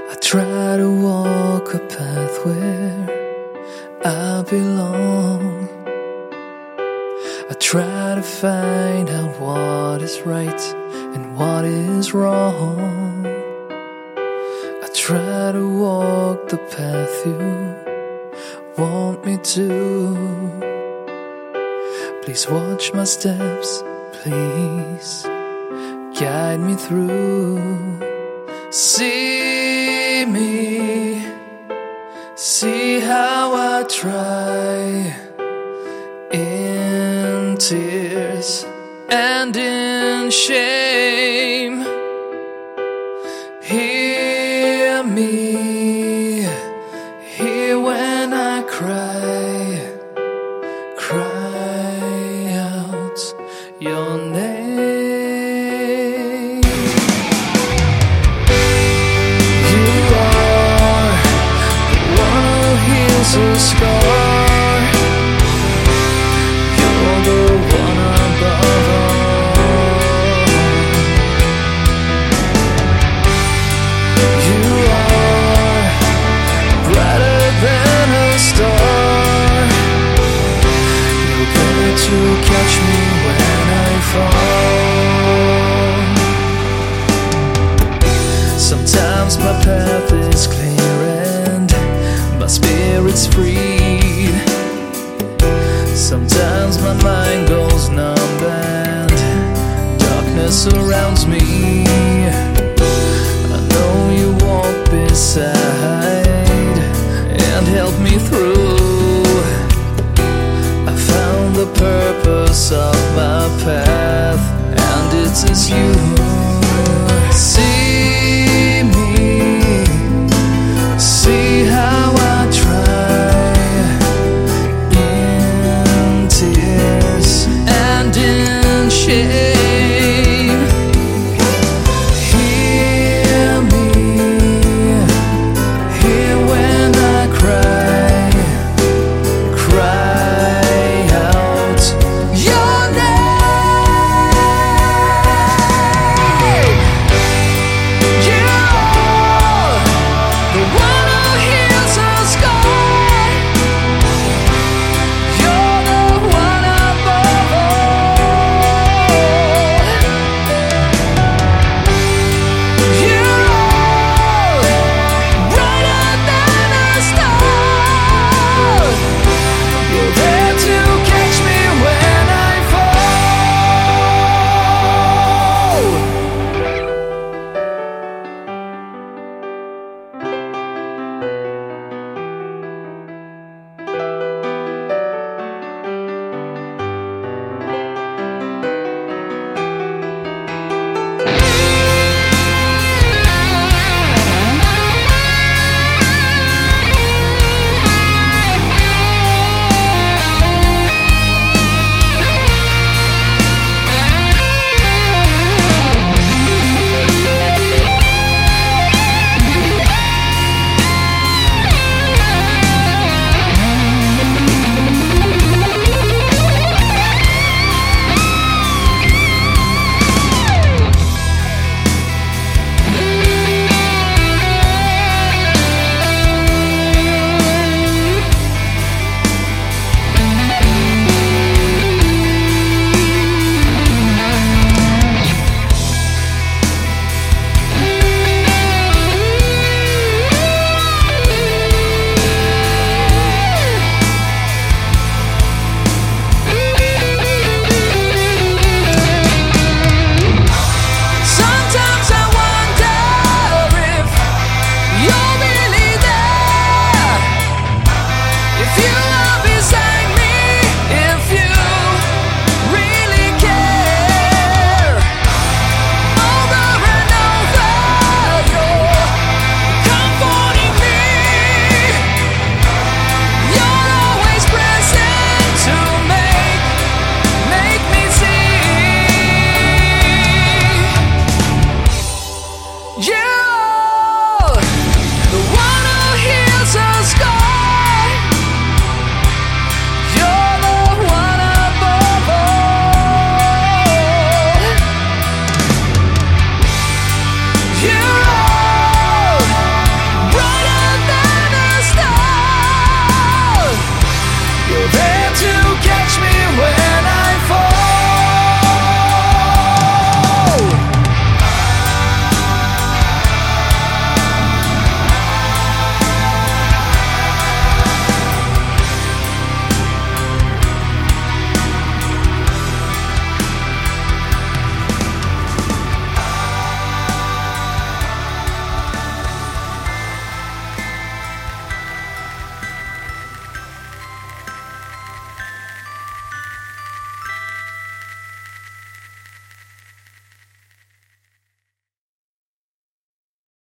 I try to walk a path where I belong. I try to find out what is right and what is wrong. I try to walk the path you want me to. Please watch my steps, please guide me through. See me, see how I try, in tears and in shame. Hear me, hear when I cry, cry out your name. You are the one who heals a scar. You're the one above all. You are brighter than a star. You're there to catch me when I fall. Sometimes my path is clear and my spirit's freed. Sometimes my mind goes numb and darkness surrounds me.